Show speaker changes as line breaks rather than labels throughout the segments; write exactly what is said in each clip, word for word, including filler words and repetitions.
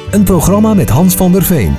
Een programma met Hans van der Veen.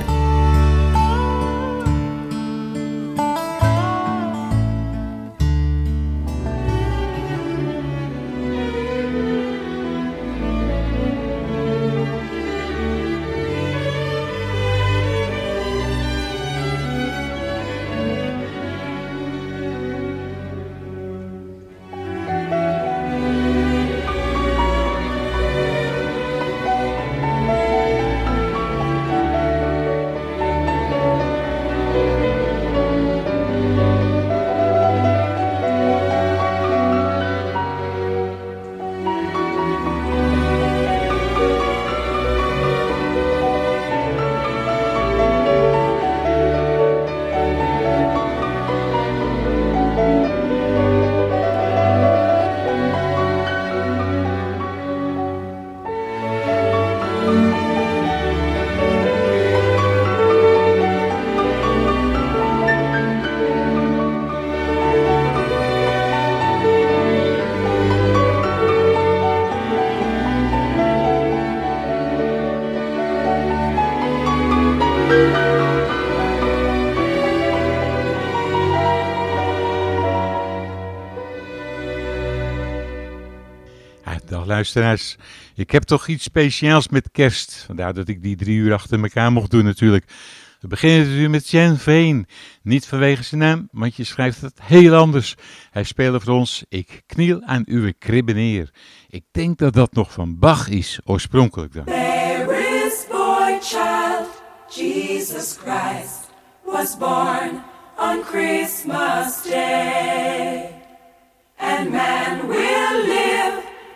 Luisteraars, ik heb toch iets speciaals met kerst. Vandaar dat ik die drie uur achter elkaar mocht doen natuurlijk. We beginnen natuurlijk met Jan Veen. Niet vanwege zijn naam, want je schrijft het heel anders. Hij speelde voor ons Ik kniel aan uw kribben neer. Ik denk dat dat nog van Bach is, oorspronkelijk dan.
There is boy child, Jesus Christ, was born on Christmas Day. And man will live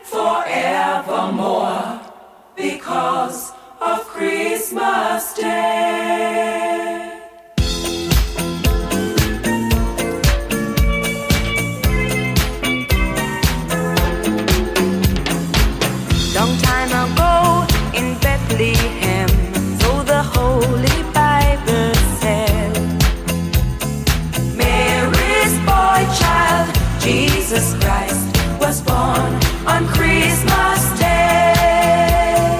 forevermore because of Christmas Day.
Long time ago in Bethlehem, so the Holy Bible said, Mary's boy child, Jesus Christ, was born on Christmas Day.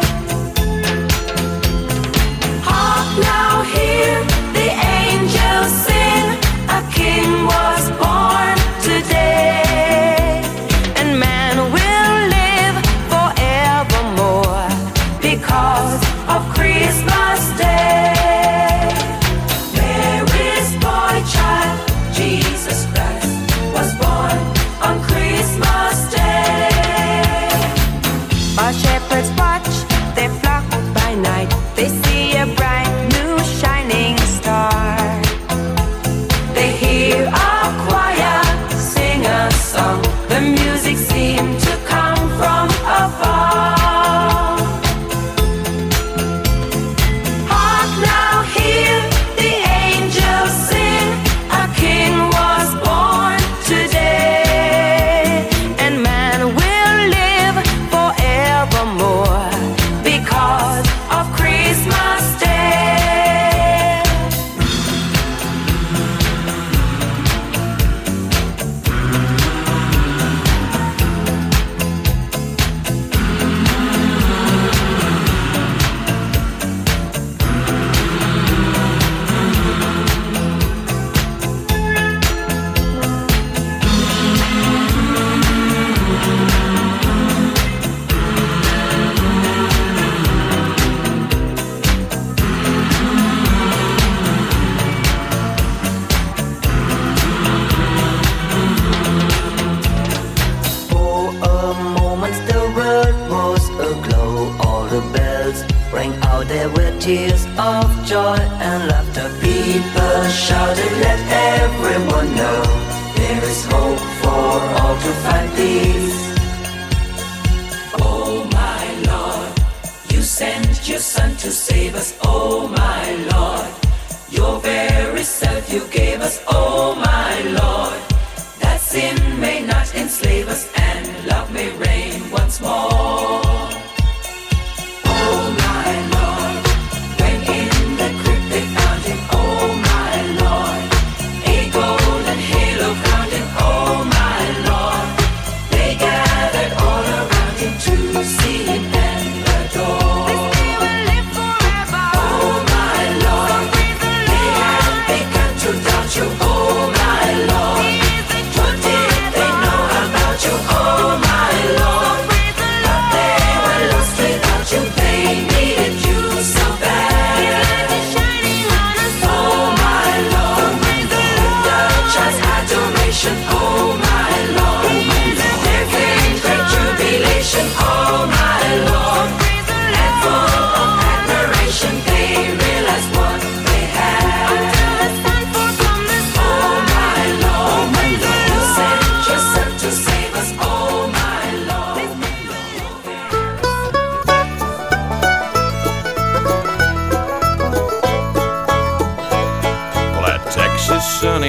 Hark now, hear the angels sing, a king was born today, and man will live forevermore because of Christmas Day. Mary's boy child, Jesus Christ, was born on Christmas Day. While shepherds watch their flock by night, they see a bright new shining star. They hear a choir sing a song, the music seemed to come from afar. Hark now, hear the angels sing, a king was born today, and man will live forevermore because of Christmas Day.
For a moment the world was aglow. All the bells rang out, there were tears of joy and laughter. People shouted, let everyone know there is hope for all to find peace.
Oh my Lord, you sent your Son to save us. Oh my Lord, your very self you gave us. Oh my Lord, that sin may not enslave us and love may reign once more. Oh my Lord, when in the crypt they found him. Oh my Lord, a golden halo crowned him. Oh my Lord, they gathered all around him to see him and adore.
They will live forever.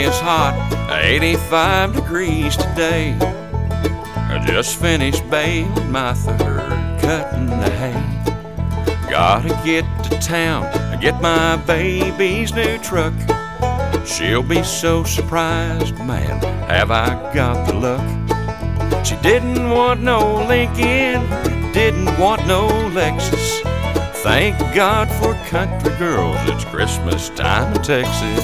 is hot, eighty-five degrees today. I just finished baling my third, cutting the hay. Gotta get to town and get my baby's new truck. She'll be so surprised, man, have I got the luck. She didn't want no Lincoln, didn't want no Lexus. Thank God for country girls, it's Christmas time in Texas.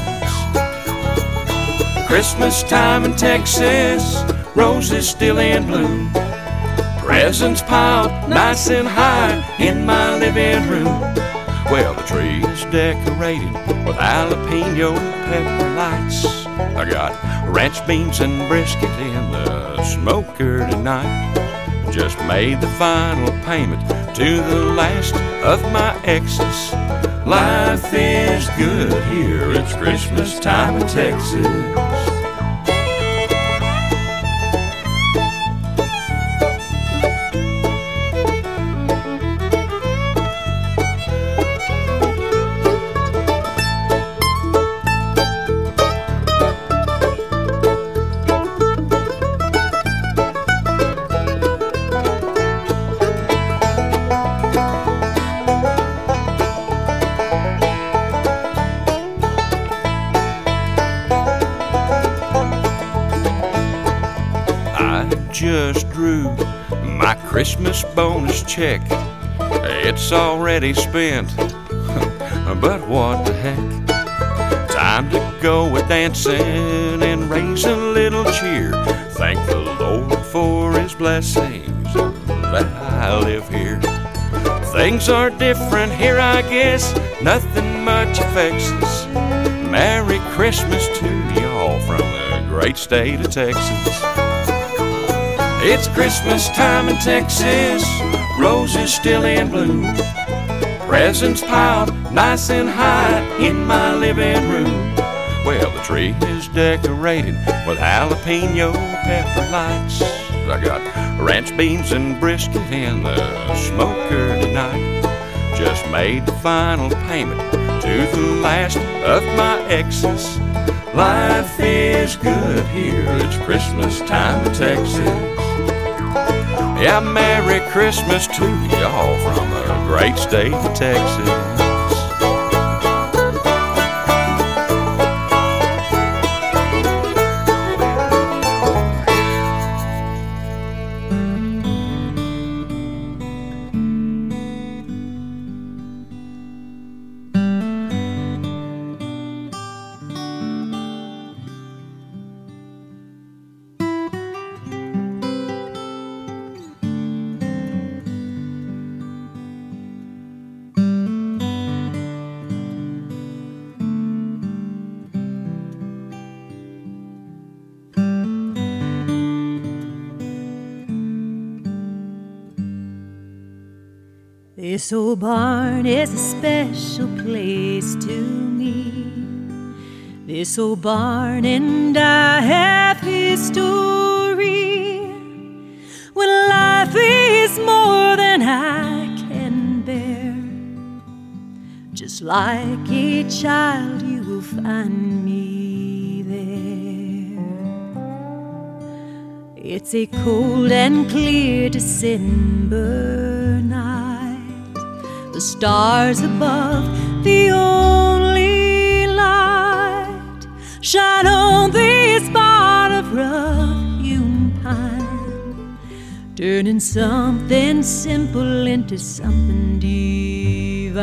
Christmas time in Texas, roses still in bloom. Presents piled nice and high in my living room. Well, the tree is decorated with jalapeno pepper lights. I got ranch beans and brisket in the smoker tonight. Just made the final payment to the last of my exes. Life is good here, it's Christmas time in Texas. Just drew my Christmas bonus check. It's already spent, but what the heck. Time to go a dancing and raise a little cheer. Thank the Lord for his blessings that I live here. Things are different here, I guess, nothing much affects us. Merry Christmas to y'all from the great state of Texas. It's Christmas time in Texas, roses still in bloom. Presents piled nice and high in my living room. Well, the tree is decorated with jalapeno pepper lights. I got ranch beans and brisket in the smoker tonight. Just made the final payment to the last of my exes. Life is good here, it's Christmas time in Texas. Yeah, Merry Christmas to y'all from the great state of Texas.
This old barn is a special place to me. This old barn and I have history. When life is more than I can bear, just like a child you will find me there. It's a cold and clear December night. The stars above, the only light, shine on this barn of rough-hewn pine, turning something simple into something divine.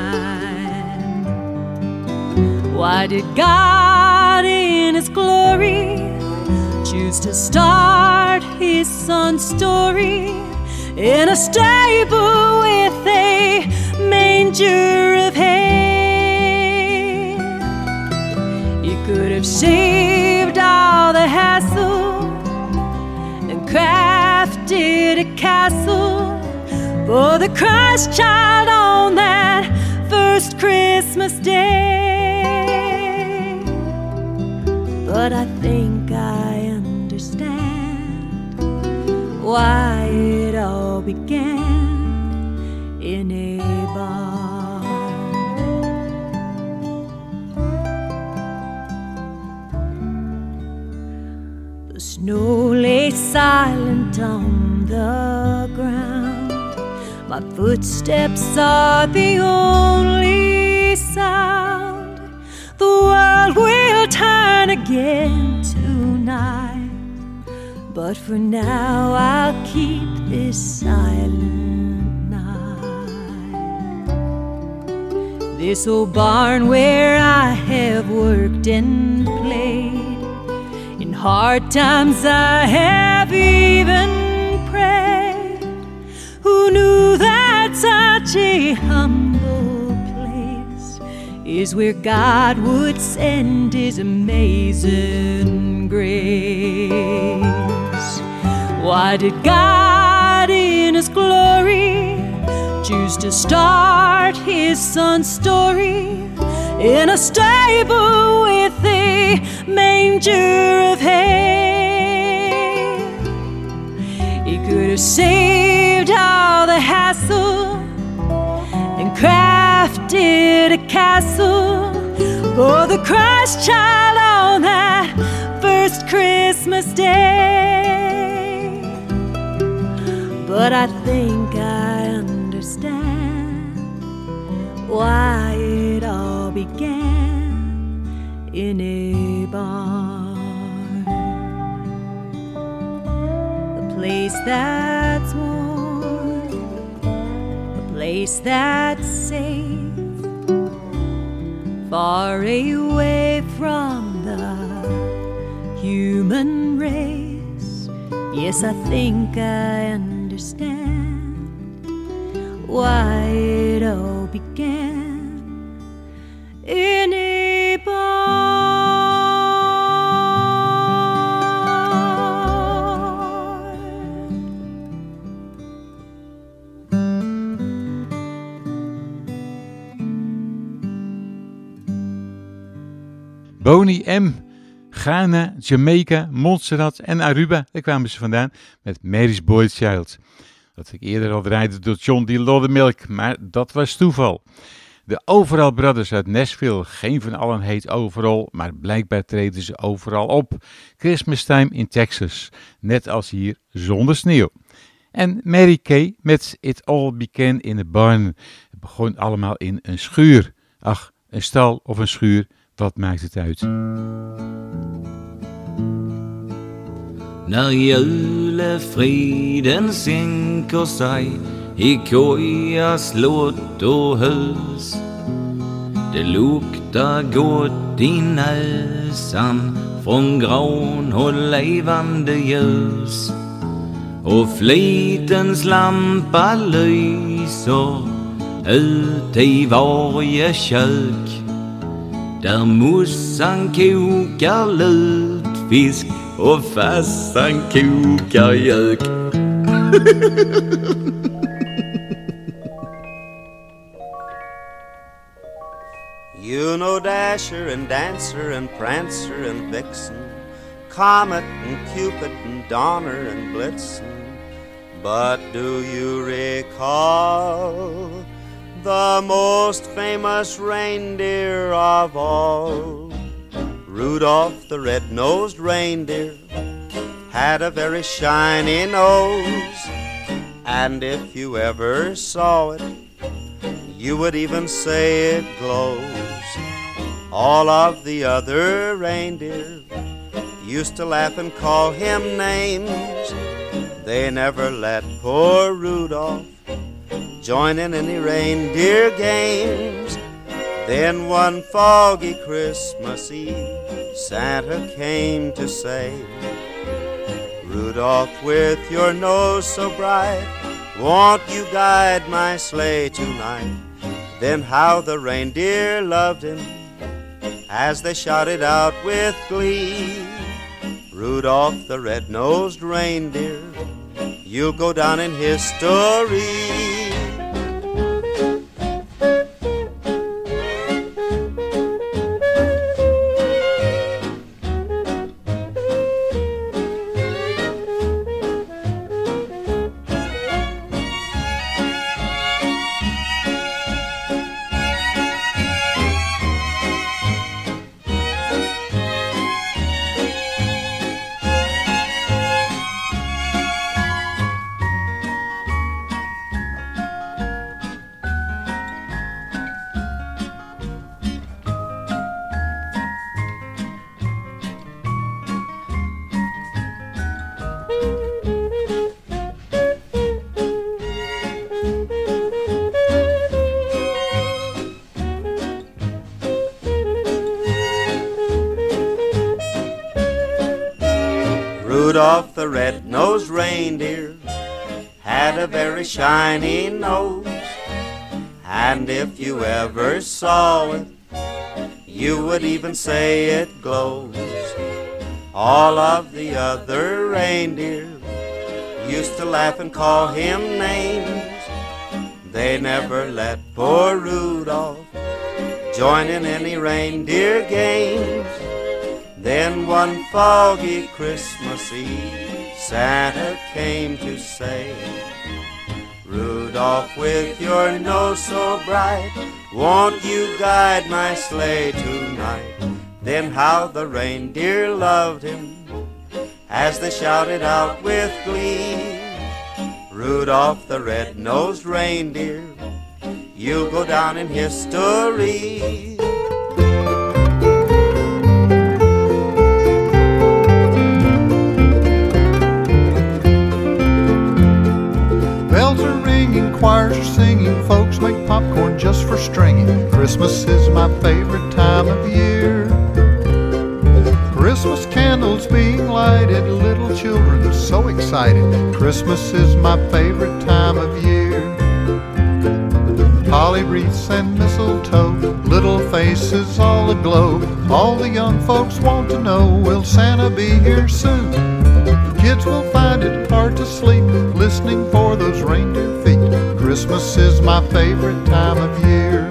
Why did God in His glory choose to start His Son's story in a stable with a manger of hay? He could have saved all the hassle and crafted a castle for the Christ child on that first Christmas day. But I think I understand why it all began in a barn. Snow lay silent on the ground. My footsteps are the only sound. The world will turn again tonight, but for now I'll keep this silent night. This old barn where I have worked and played, in hard times I have even prayed. Who knew that such a humble place is where God would send His amazing grace? Why did God in His glory choose to start His Son's story in a stable with a manger of hay? He could have saved all the hassle and crafted a castle for the Christ child on that first Christmas day. But I think I understand why it all began in a barn. A place that's warm, a place that's safe, far away from the human race. Yes, I think I understand why it all began in a barn.
Boney M. Ghana, Jamaica, Montserrat en Aruba, daar kwamen ze vandaan met Mary's Boy Child. Dat ik eerder al draaide door John D. Loddermilk, maar dat was toeval. De Overall Brothers uit Nashville, geen van allen heet Overall, maar blijkbaar treden ze overal op. Christmas Time in Texas, net als hier zonder sneeuw. En Mary Kay met It All Began in a Barn. Het begon allemaal in een schuur. Ach, een stal of een schuur, wat maakt het uit?
När julefriden sänker sig i kojas låt och hus, det luktar gott i näsan från gran och levande ljus, och flitens lampa lyser ut i varje kök, där mussan kokar lutfisk och farsan kokar gök.
You know Dasher and Dancer and Prancer and Vixen, Comet and Cupid and Donner and Blitzen, but do you recall the most famous reindeer of all? Rudolph the red-nosed reindeer had a very shiny nose, and if you ever saw it, you would even say it glows. All of the other reindeer used to laugh and call him names. They never let poor Rudolph join in any reindeer games. Then one foggy Christmas Eve, Santa came to say, Rudolph, with your nose so bright, won't you guide my sleigh tonight? Then how the reindeer loved him as they shouted out with glee, Rudolph the red-nosed reindeer, you'll go down in history. had a very shiny nose, and if you ever saw it, you would even say it glows. All of the other reindeer used to laugh and call him names. They never let poor Rudolph join in any reindeer games. Then one foggy Christmas Eve, Santa came to say, Rudolph, with your nose so bright, won't you guide my sleigh tonight? Then how the reindeer loved him as they shouted out with glee, Rudolph the red-nosed reindeer, you'll go down in history.
Bells are ringing, choirs are singing, folks make popcorn just for stringing. Christmas is my favorite time of year. Christmas candles being lighted, little children so excited. Christmas is my favorite time of year. Holly wreaths and mistletoe, little faces all aglow. All the young folks want to know, will Santa be here soon? Kids will find it hard to sleep, listening for those reindeer feet. Christmas is my favorite time of year.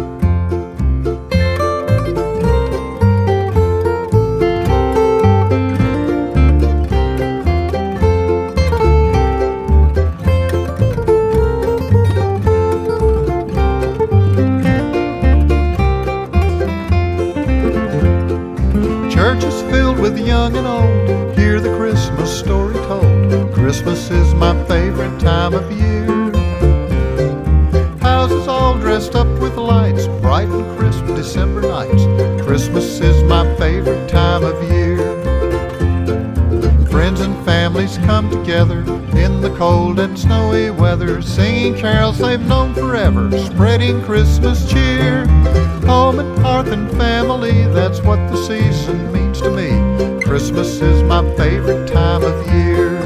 Churches filled with young and old, hear the Christmas story told. Christmas is my favorite time of year. Houses all dressed up with lights, bright and crisp December nights. Christmas is my favorite time of year. Friends and families come together in the cold and snowy weather, singing carols they've known forever, spreading Christmas cheer. Home and hearth and family, that's what the season means to me. Christmas is my favorite time of year.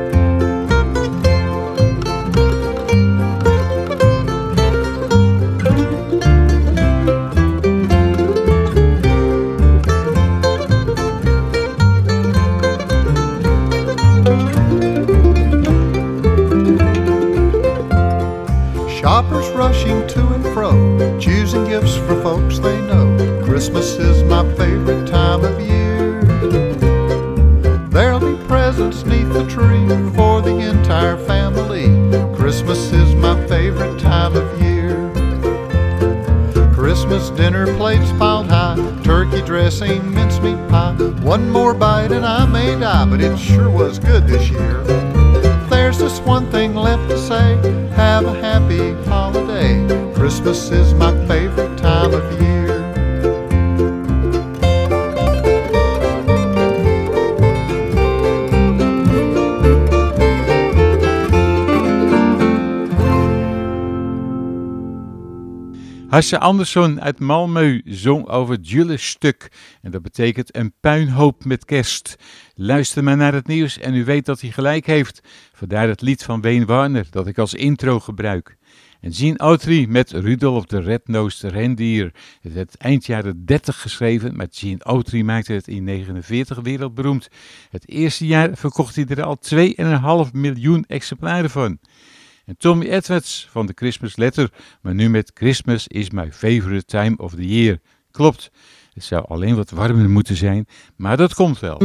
Shoppers rushing to and fro, choosing gifts for folks they know. Christmas is my favorite time of year. There'll be presents neath the tree for the entire family. Christmas is my favorite time of year. Christmas dinner plates piled high, turkey dressing, mincemeat pie. One more bite and I may die, but it sure was good this year. There's just one thing left to say, have a happy holiday. Christmas is my favorite time of year.
Hasse Andersson uit Malmö zong over Jules stuk en dat betekent een puinhoop met kerst. Luister maar naar het nieuws en u weet dat hij gelijk heeft. Vandaar het lied van Wayne Warner dat ik als intro gebruik. En Gene Autry met Rudolph de Red-Nosed Reindeer. Het werd eind jaren dertig geschreven, maar Gene Autry maakte het in negentien negenenveertig wereldberoemd. Het eerste jaar verkocht hij er al twee komma vijf miljoen exemplaren van. En Tommy Edwards van de Christmas Letter, maar nu met Christmas is my favorite time of the year. Klopt, het zou alleen wat warmer moeten zijn, maar dat komt wel.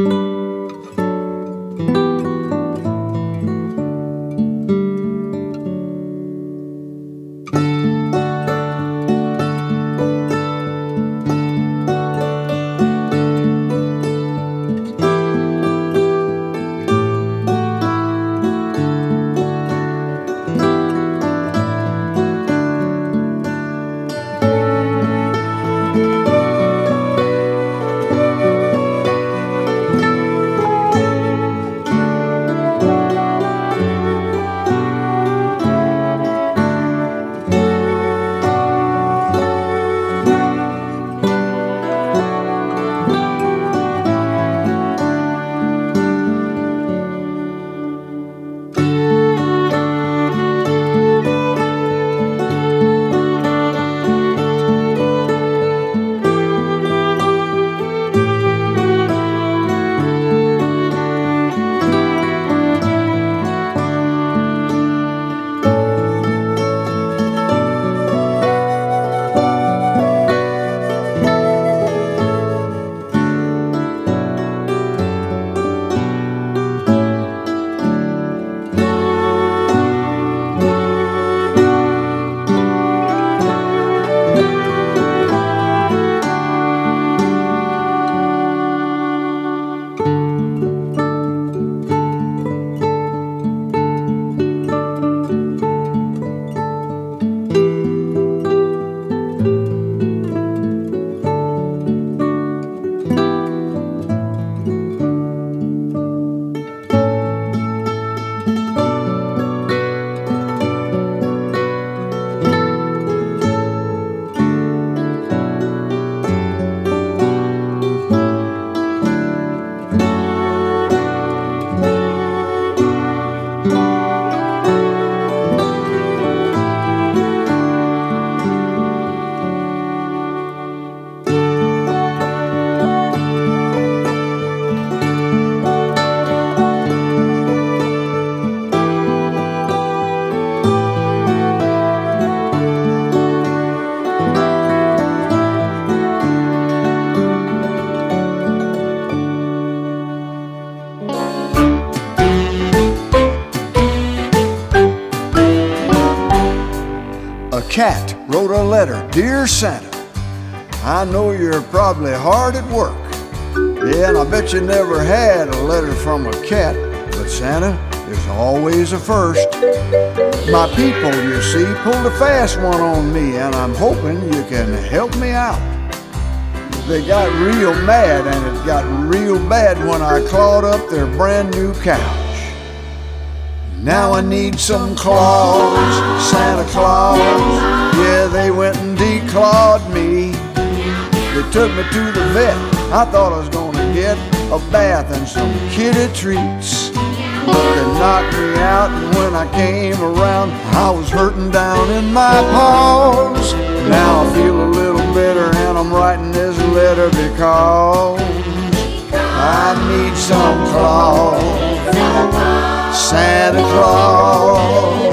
cat wrote a letter. Dear Santa, I know you're probably hard at work. Yeah, and I bet you never had a letter from a cat. But Santa, there's always a first. My people, you see, pulled a fast one on me, and I'm hoping you can help me out. They got real mad, and it got real bad when I clawed up their brand new couch. Now I need some claws, Santa Claus. Yeah, they went and declawed me. They took me to the vet. I thought I was gonna get a bath and some kitty treats. They knocked me out, and when I came around, I was hurting down in my paws. Now I feel a little bitter, and I'm writing this letter because I need some claws, Santa Claus.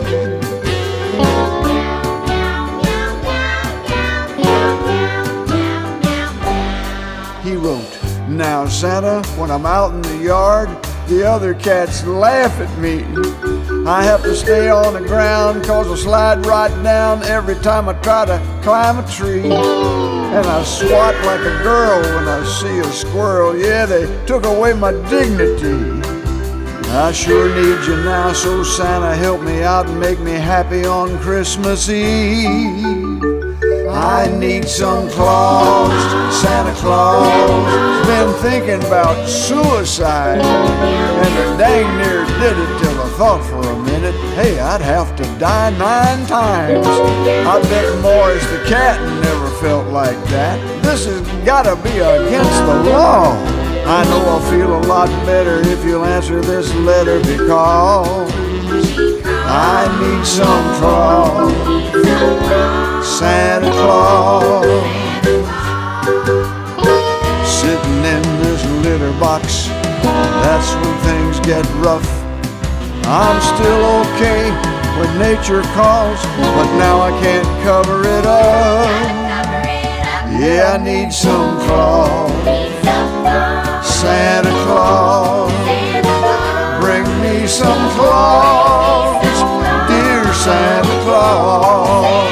He wrote, now Santa, when I'm out in the yard, the other cats laugh at me. I have to stay on the ground cause I slide right down every time I try to climb a tree. And I swat like a girl when I see a squirrel. Yeah, they took away my dignity. I sure need you now, so Santa, help me out and make me happy on Christmas Eve. I need some claws, Santa Claus. Been thinking about suicide, and I dang near did it till I thought for a minute, hey, I'd have to die nine times. I bet Morris the cat never felt like that. This has gotta be against the law. I know I'll feel a lot better if you'll answer this letter because I need some claws, Santa Claus. Sitting in this litter box, that's when things get rough. I'm still okay when nature calls, but now I can't cover it up. Yeah, I need some claws, Santa Claus. Bring me some claws, dear Santa Claus.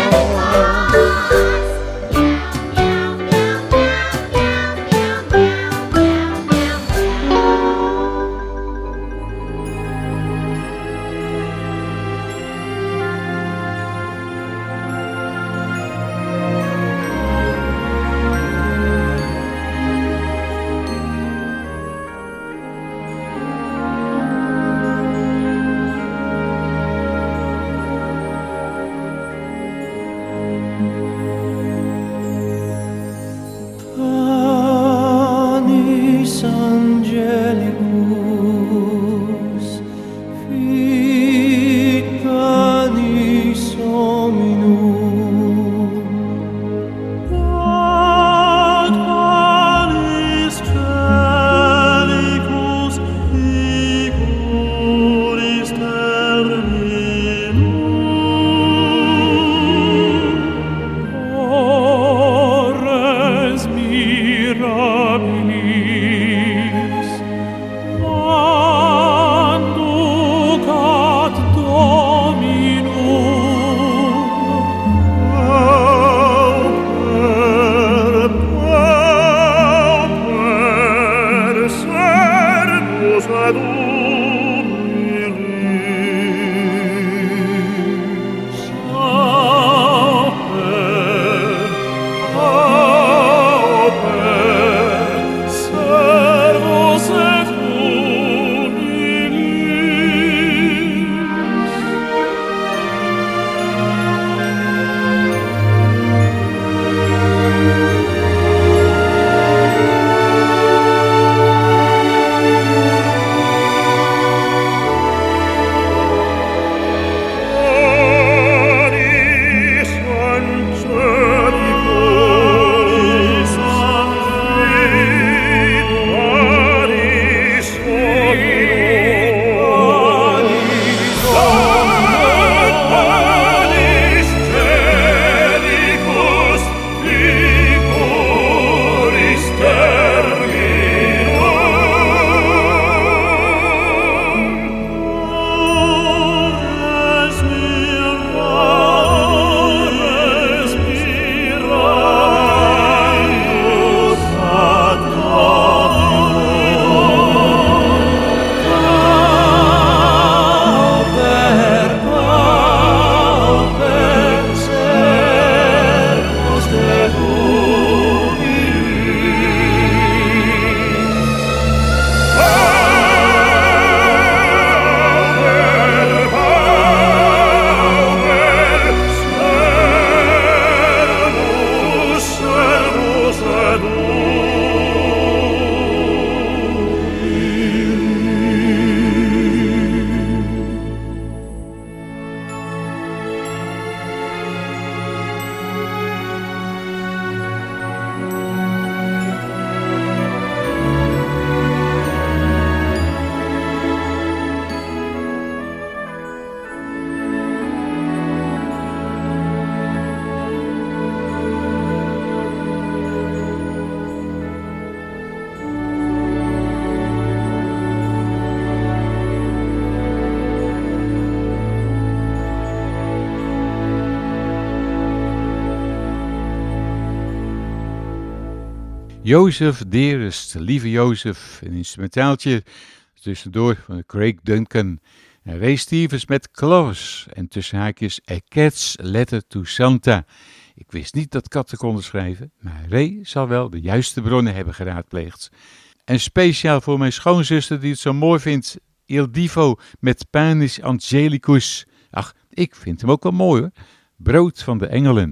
Jozef Dearest, lieve Jozef, een instrumentaaltje tussendoor van Craig Duncan. En Ray Stevens met Claus en tussen haakjes A Cat's Letter to Santa. Ik wist niet dat katten konden schrijven, maar Ray zal wel de juiste bronnen hebben geraadpleegd. En speciaal voor mijn schoonzuster die het zo mooi vindt, Il Divo met Panis Angelicus. Ach, ik vind hem ook wel mooi hoor. Brood van de engelen.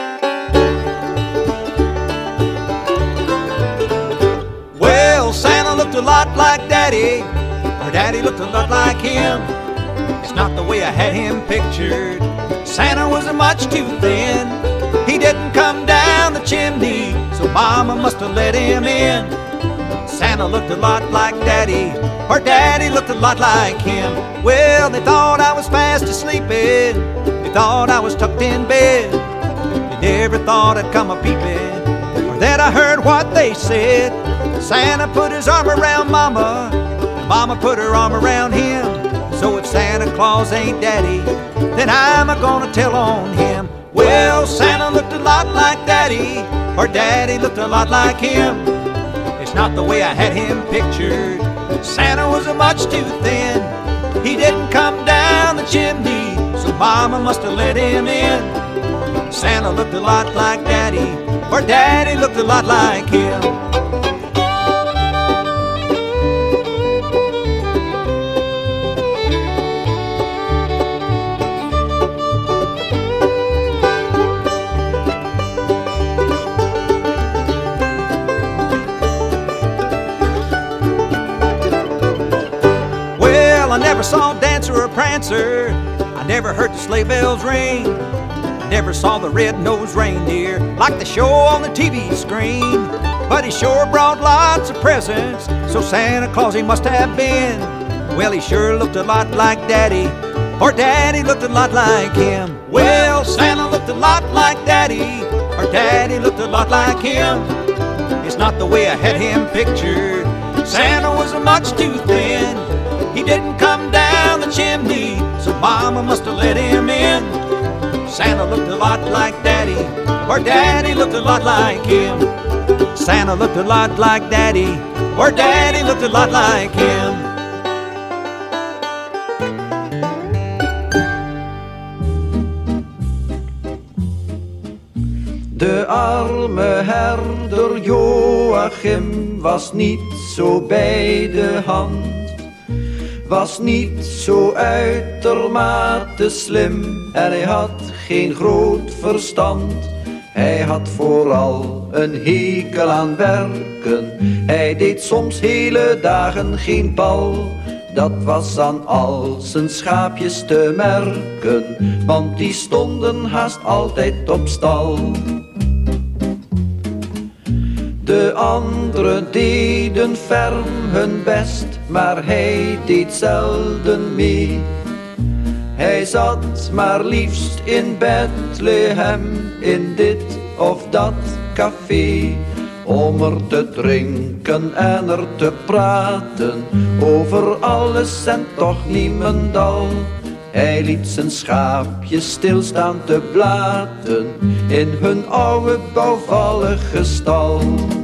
Well, Santa looked a lot like Daddy. Her daddy looked a lot like him. It's not the way I had him pictured. Santa was much too thin. He didn't come down the chimney, so Mama must have let him in. Santa looked a lot like Daddy. Her daddy looked a lot like him. Well, they thought I was fast asleep. They thought I was tucked in bed. They never thought I'd come a-peeping, or that I heard what they said. Santa put his arm around Mama, and Mama put her arm around him. So if Santa Claus ain't Daddy, then I'm a-gonna tell on him. Well, Santa looked a lot like Daddy. Her daddy looked a lot like him. It's not the way I had him pictured. Santa was a much too thin. He didn't come down the chimney, so Mama must have let him in. Santa looked a lot like Daddy. Her daddy looked a lot like him. I never saw a dancer or a prancer. I never heard the sleigh bells ring. I never saw the red-nosed reindeer like they show on the T V screen. But he sure brought lots of presents, so Santa Claus he must have been. Well, he sure looked a lot like Daddy, or Daddy looked a lot like him. Well, Santa looked a lot like Daddy, or Daddy looked a lot like him. It's not the way I had him pictured. Santa was much too thin. He didn't come down the chimney, so Mama must have let him in. Santa looked a lot like Daddy, or Daddy looked a lot like him. Santa looked a lot like Daddy, or Daddy looked a lot like him.
De arme herder Joachim was niet zo bij de hand, was niet zo uitermate slim en hij had geen groot verstand. Hij had vooral een hekel aan werken, hij deed soms hele dagen geen bal. Dat was aan al zijn schaapjes te merken, want die stonden haast altijd op stal. De anderen deden ferm hun best, maar hij deed zelden mee. Hij zat maar liefst in Bethlehem, in dit of dat café, om er te drinken en er te praten, over alles en toch niemendal. Hij liet zijn schaapjes stilstaan te blaten, in hun oude bouwvallige stal.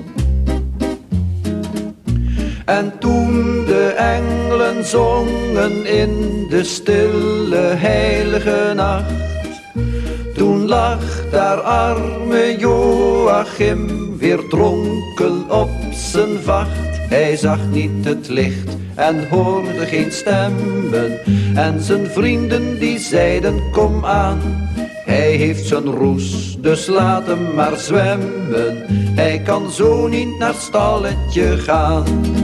En toen de engelen zongen in de stille heilige nacht, toen lag daar arme Joachim weer dronken op zijn vacht. Hij zag niet het licht en hoorde geen stemmen, en zijn vrienden die zeiden kom aan. Hij heeft zijn roes, dus laat hem maar zwemmen, hij kan zo niet naar het stalletje gaan.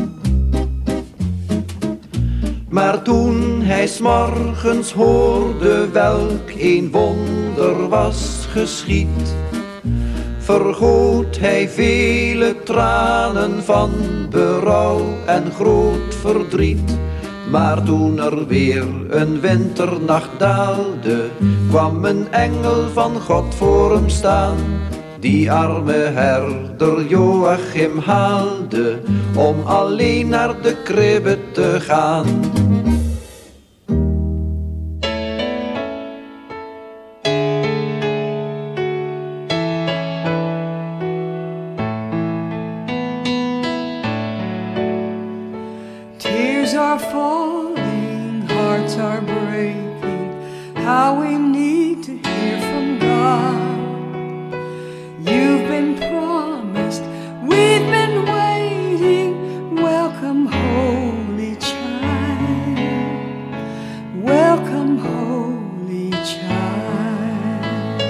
Maar toen hij 's morgens hoorde welk een wonder was geschied, vergoot hij vele tranen van berouw en groot verdriet. Maar toen er weer een winternacht daalde, kwam een engel van God voor hem staan, die arme herder Joachim haalde, om alleen naar de kribbe te gaan.
how we need to hear from God. You've been promised, we've been waiting. Welcome, Holy Child. Welcome, Holy Child.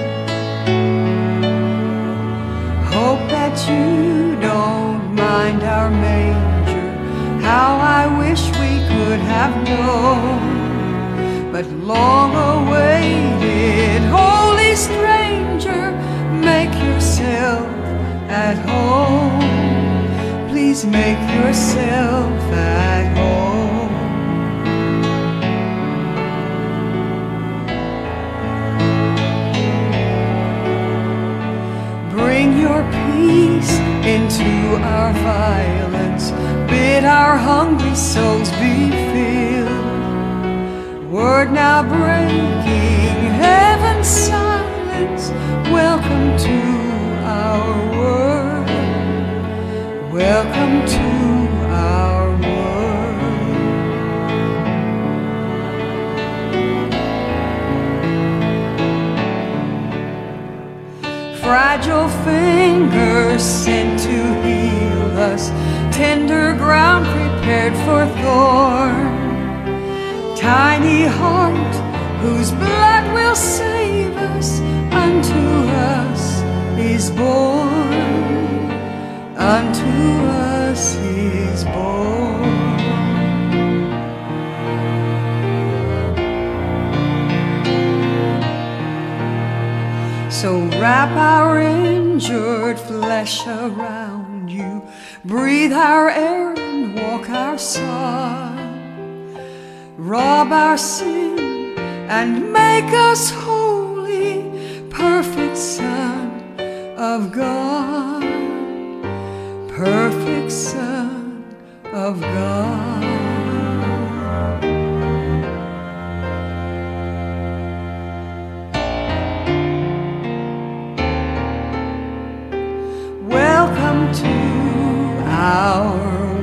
Hope that you don't mind our manger. How I wish we could have known, but long awaited, holy stranger, make yourself at home. Please make yourself at home. Bring your peace into our violence. Bid our hungry souls be filled. Word now breaking heaven's silence. Welcome to our world. Welcome to our world. Fragile fingers sent to heal us. Tender ground prepared for thorn. Tiny heart whose blood will save us. Unto us is born. Unto us is born. So wrap our injured flesh around you. Breathe our air and walk our sod. Rob our sin and make us holy, perfect Son of God, perfect Son of God. Welcome to our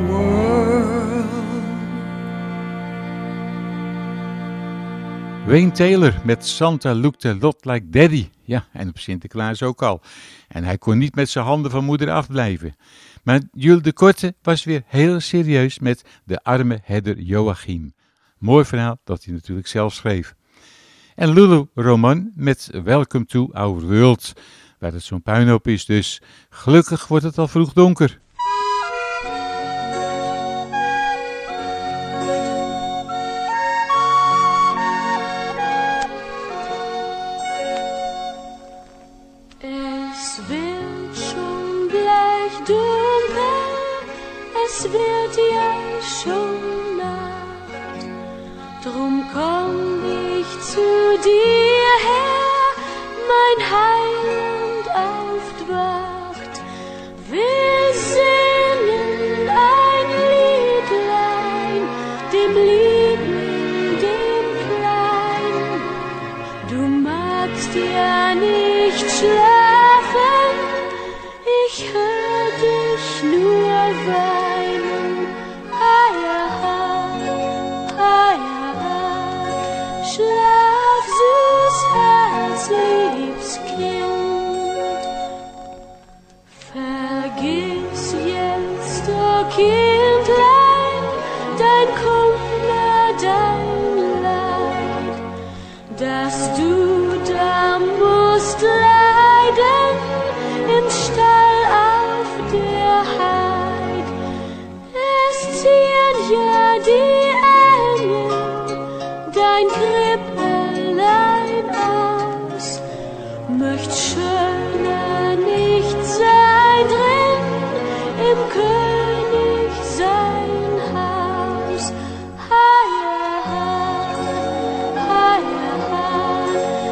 Wayne Taylor met Santa Looked a Lot Like Daddy. Ja, en op Sinterklaas ook al. En hij kon niet met zijn handen van moeder afblijven. Maar Jules de Korte was weer heel serieus met de arme herder Joachim. Mooi verhaal dat hij natuurlijk zelf schreef. En Lulu Roman met Welcome to Our World. Waar het zo'n puinhoop is dus. Gelukkig wordt het al vroeg donker.
Es wird ja schon Nacht, drum komm ich zu dir her, mein Heiland aufwacht. Wir singen ein Liedlein, dem Liebling, dem Kleinen. Du magst ja nicht schlafen, ich hör dich nur weinen. Schlaf, süß Herz, liebes Kind. Vergiss jetzt, oh Kindlein, dein Kummer, dein Leid, dass du da musst leiden im Stall auf der Heid. Es ziehen ja die dein Krippelein aus, möcht schöner nicht sein drin im König sein Haus. Ha, ja, ha, ha, ja, ha.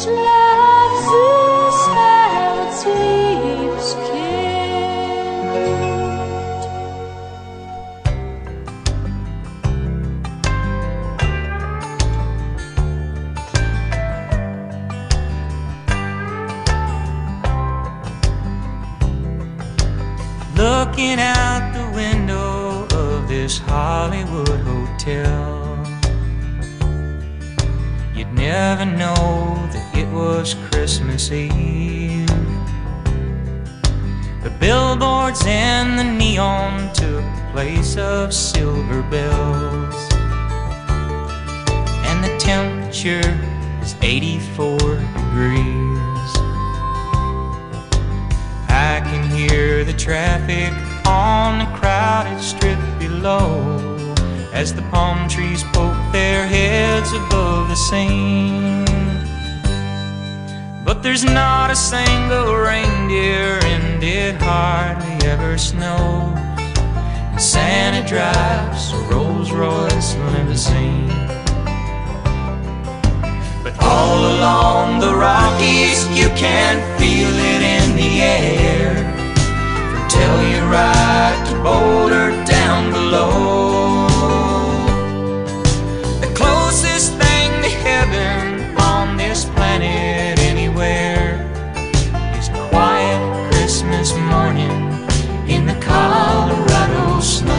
Schlaf süß, Herz, liebes Kind.
Looking out the window of this Hollywood hotel, you'd never know that it was Christmas Eve. The billboards and the neon took the place of silver bells, and the temperature is eighty-four degrees. I can hear the traffic on the crowded strip below as the palm trees poke their heads above the scene. But there's not a single reindeer and it hardly ever snows, and Santa drives a Rolls-Royce limousine. But all along the Rockies you can feel it in the air, from Telluride to Boulder down below. The closest thing to heaven on this planet anywhere is a quiet Christmas morning in the Colorado snow.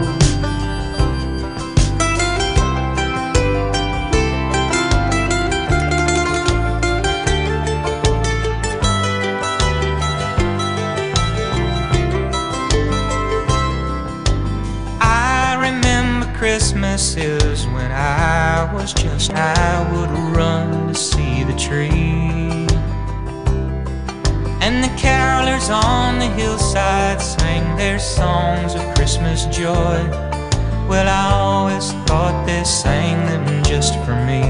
Christmases when I was just, I would run to see the tree, and the carolers on the hillside sang their songs of Christmas joy. Well, I always thought they sang them just for me.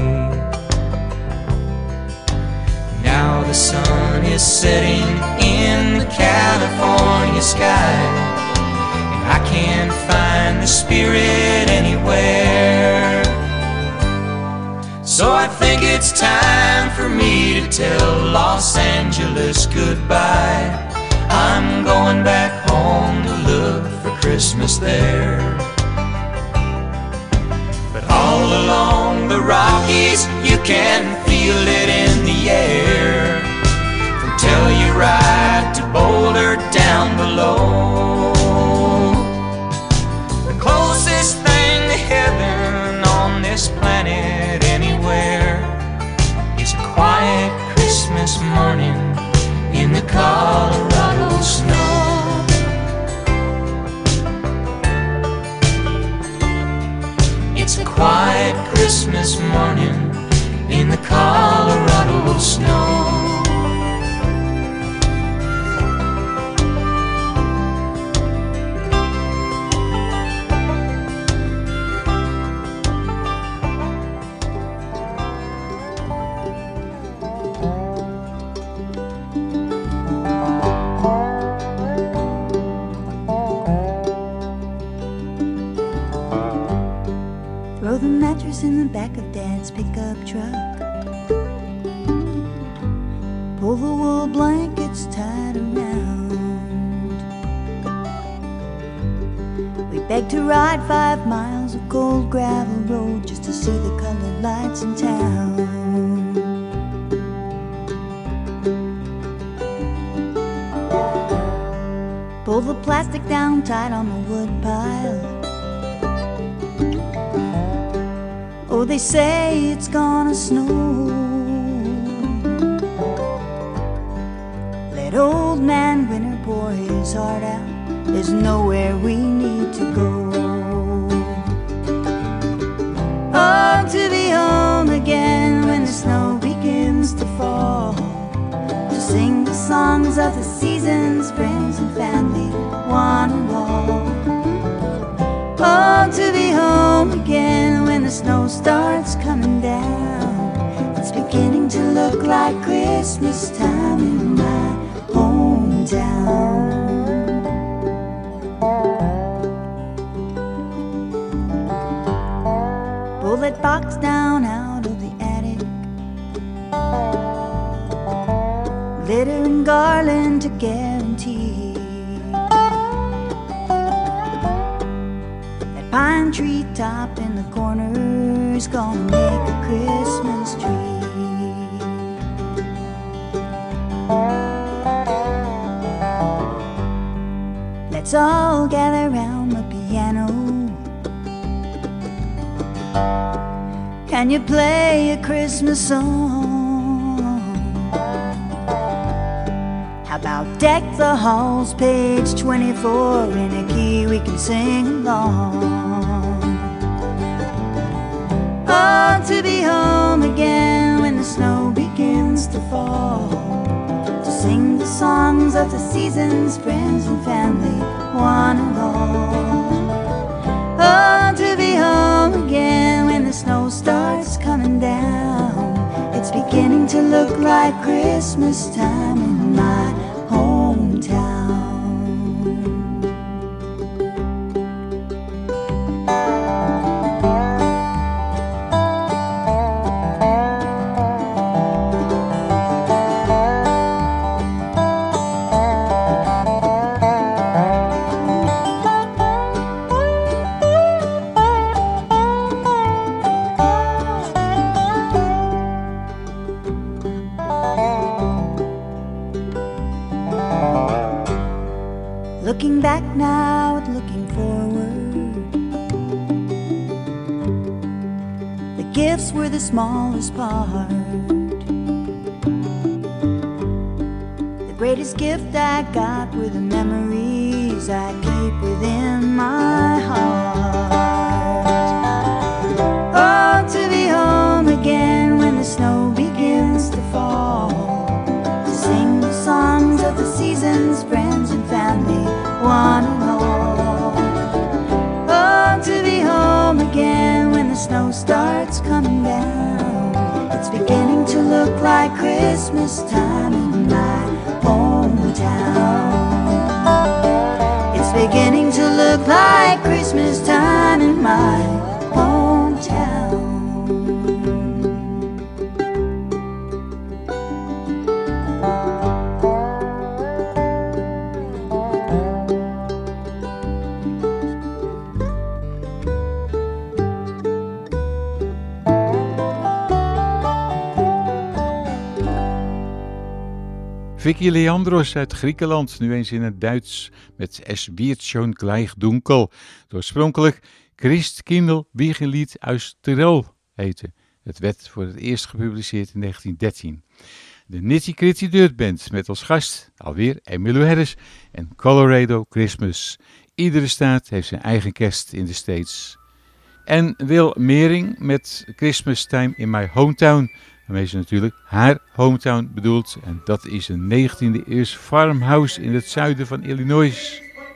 Now the sun is setting in the California sky, I can't find the spirit anywhere. So I think it's time for me to tell Los Angeles goodbye. I'm going back home to look for Christmas there. But all along the Rockies you can feel it in the air, from Telluride to Boulder down below. Closest thing to heaven on this planet anywhere is a quiet Christmas morning in the Colorado snow. It's a quiet Christmas morning in the Colorado snow.
Throw the mattress in the back of Dad's pickup truck. Pull the wool blankets tight around. We beg to ride five miles of cold gravel road just to see the colored lights in town. Pull the plastic down tight on the wood pile. Oh, they say it's gonna snow. Let old man Winter pour his heart out. There's nowhere we need to go. Oh, to be home again when the snow begins to fall, to sing the songs of the seasons, friends and family, one and all. Oh, to be home again when the snow starts coming down. It's beginning to look like Christmas time in my hometown. Pull that box down out of the attic. glitter and garland to guarantee that pine tree top in the corner's gonna make a Christmas tree. Let's all gather round the piano. Can you play a Christmas song? How about Deck the Halls, page twenty-four, in a key we can sing along? Oh, to be home again when the snow begins to fall, to sing the songs of the seasons, friends and family, one and all. Oh, to be home again when the snow starts coming down. It's beginning to look like Christmas time in my hometown. Looking back now and looking forward, the gifts were the smallest part. The greatest gift I got were the memories I keep within my heart. Oh, to be home again when the snow begins to fall, to sing the songs of the seasons, friends and family, one and all. Oh, to be home again when the snow starts coming down. It's beginning to look like Christmas time in my hometown. It's beginning to look like Christmas time in my hometown.
Vicky Leandros uit Griekenland, nu eens in het Duits met Es wird schon gleich dunkel. Oorspronkelijk Christkindl Wiegelied uit Tirol heette. Het werd voor het eerst gepubliceerd in negentien dertien. De Nitty Gritty Dirt Band met als gast alweer Emmylou Harris en Colorado Christmas. Iedere staat heeft zijn eigen kerst in de States. En Wil Mering met Christmas Time in My Hometown. Waarmee ze natuurlijk haar hometown bedoelt. En dat is een negentiende eeuws farmhouse in het zuiden van Illinois.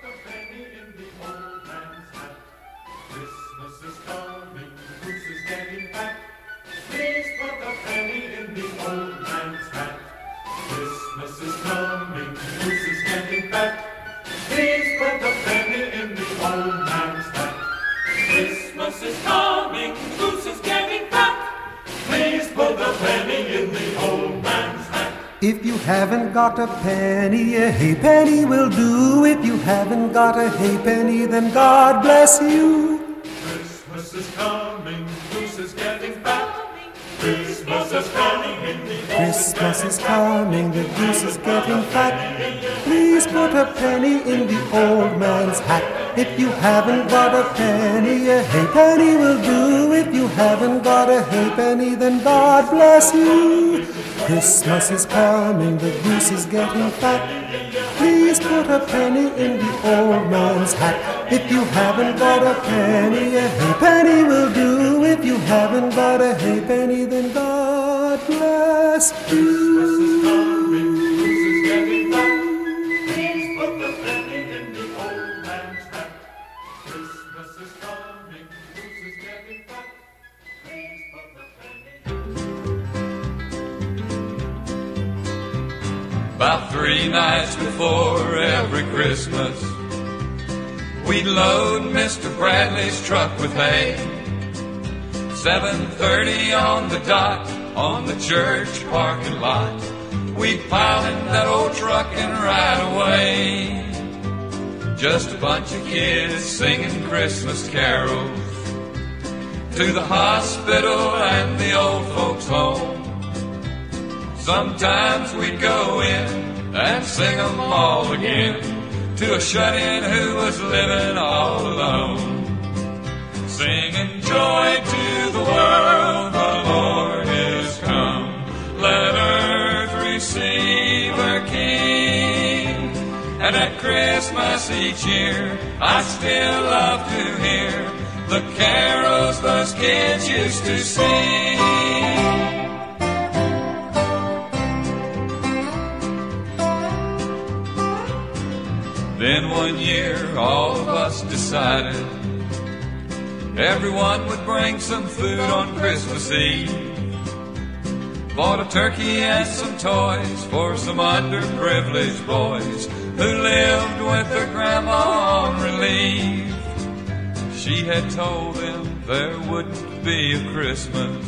If you haven't got a penny, a halfpenny will do. If you haven't got a halfpenny, then God bless you.
Christmas is coming, goose is getting fat. Christmas is coming in the
Christmas is coming, the goose is getting fat. Please put a penny in the old man's hat. If you haven't got a penny, a halfpenny will do. If you haven't got a halfpenny, then God bless you. Christmas is coming, the goose is getting fat. Please put a penny in the old man's hat. If you haven't got a penny, a halfpenny will do. If you haven't got a halfpenny, then God bless you.
Christmas is coming, goose is getting fat. Please put the penny in the old man's hat. Christmas is coming, goose is getting fat. Please put the penny.
About three nights before every Christmas, we'd load Mister Bradley's truck with hay. seven thirty on the dot, on the church parking lot, we'd pile in that old truck and ride away. Just a bunch of kids singing Christmas carols to the hospital and the old folks' home. Sometimes we'd go in and sing them all again to a shut-in who was living all alone. Singing joy to the world, the Lord is come. Let earth receive her King. And at Christmas each year, I still love to hear the carols those kids used to sing. Then one year, all of us decided everyone would bring some food on Christmas Eve. Bought a turkey and some toys for some underprivileged boys who lived with their grandma on relief. She had told them there wouldn't be a Christmas,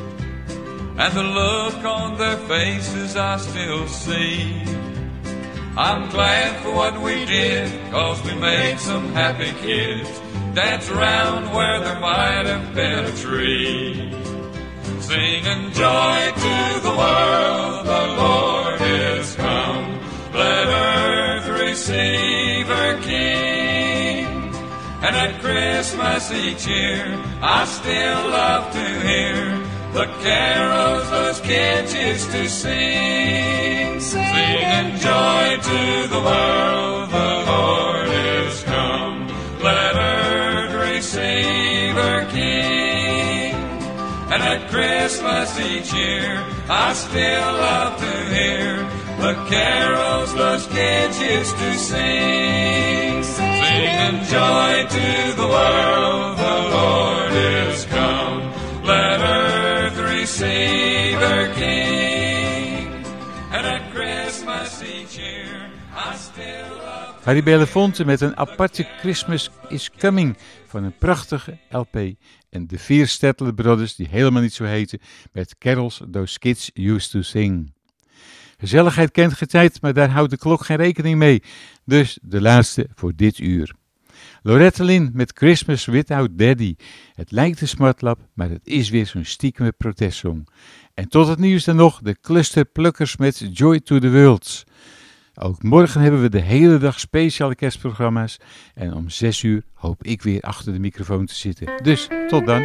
and the look on their faces I still see. I'm glad for what we did, 'cause we made some happy kids dance around where there might have been a tree. Singing joy to the world, the Lord is come. Let earth receive her King. And at Christmas each year, I still love to hear the carols those kids used to sing. Singing joy to the world, the Lord is come. Let earth receive her King. And at Christmas each year, I still love to hear the carols those kids used to sing. Singing joy to the world, the Lord is come. Let earth receive her King. And at Christmas each year, I still love.
Harry Belafonte met een aparte Christmas is Coming van een prachtige L P. En de vier Statler Brothers, die helemaal niet zo heten, met carols those kids used to sing. Gezelligheid kent geen tijd, maar daar houdt de klok geen rekening mee. Dus de laatste voor dit uur. Loretta Lynn met Christmas Without Daddy. Het lijkt een smartlap, maar het is weer zo'n stiekeme protestsong. En tot het nieuws dan nog de Clusterplukkers met Joy to the World. Ook morgen hebben we de hele dag speciale kerstprogramma's. En om zes uur hoop ik weer achter de microfoon te zitten. Dus tot dan.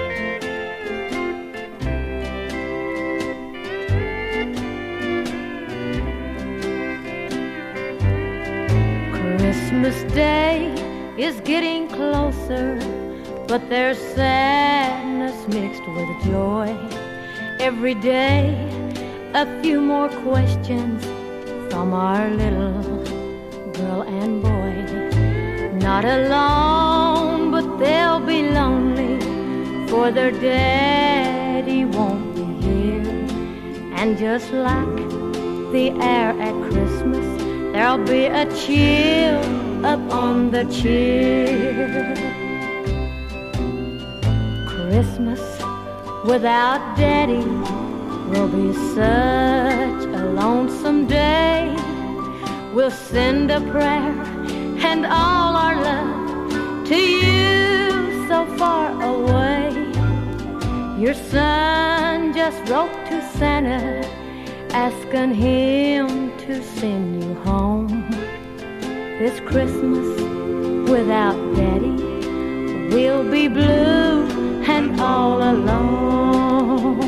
Christmas Day is getting closer, but there's sadness mixed with joy. Every day, a few more questions from our little girl and boy. Not alone, but they'll be lonely, for their daddy won't be here. And just like the air at Christmas, there'll be a chill up on the cheer. Christmas without Daddy will be such a lonesome day. We'll send a prayer and all our love to you so far away. Your son just wrote to Santa, asking him to send you home. This Christmas without Daddy, we'll be blue and all alone.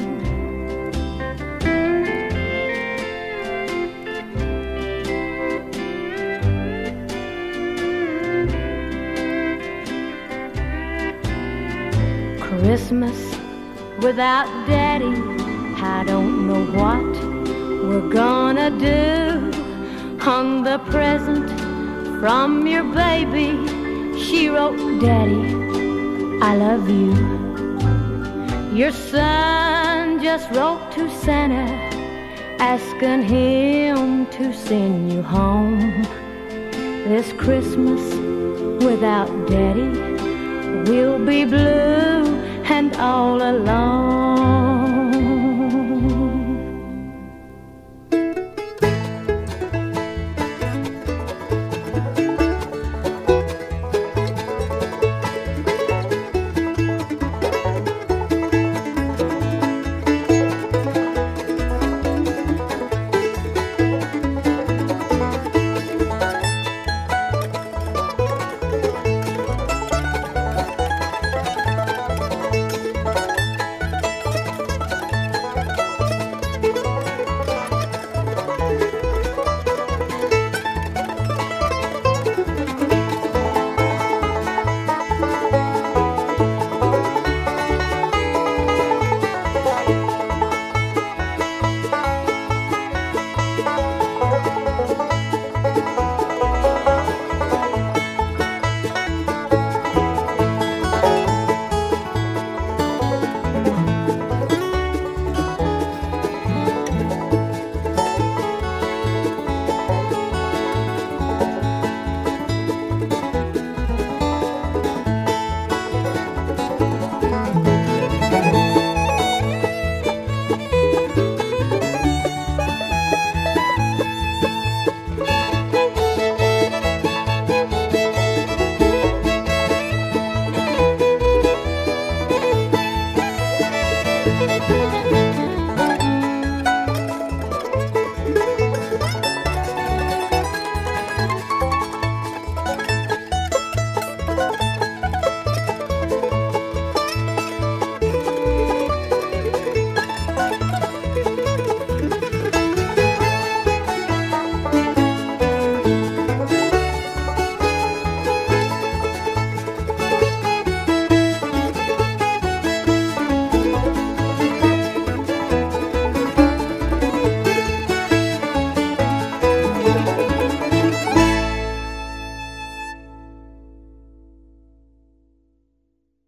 Christmas without Daddy, I don't know what we're gonna do. On the present from your baby, she wrote, Daddy, I love you. Your son just wrote to Santa, asking him to send you home. This Christmas without Daddy, we'll be blue and all alone.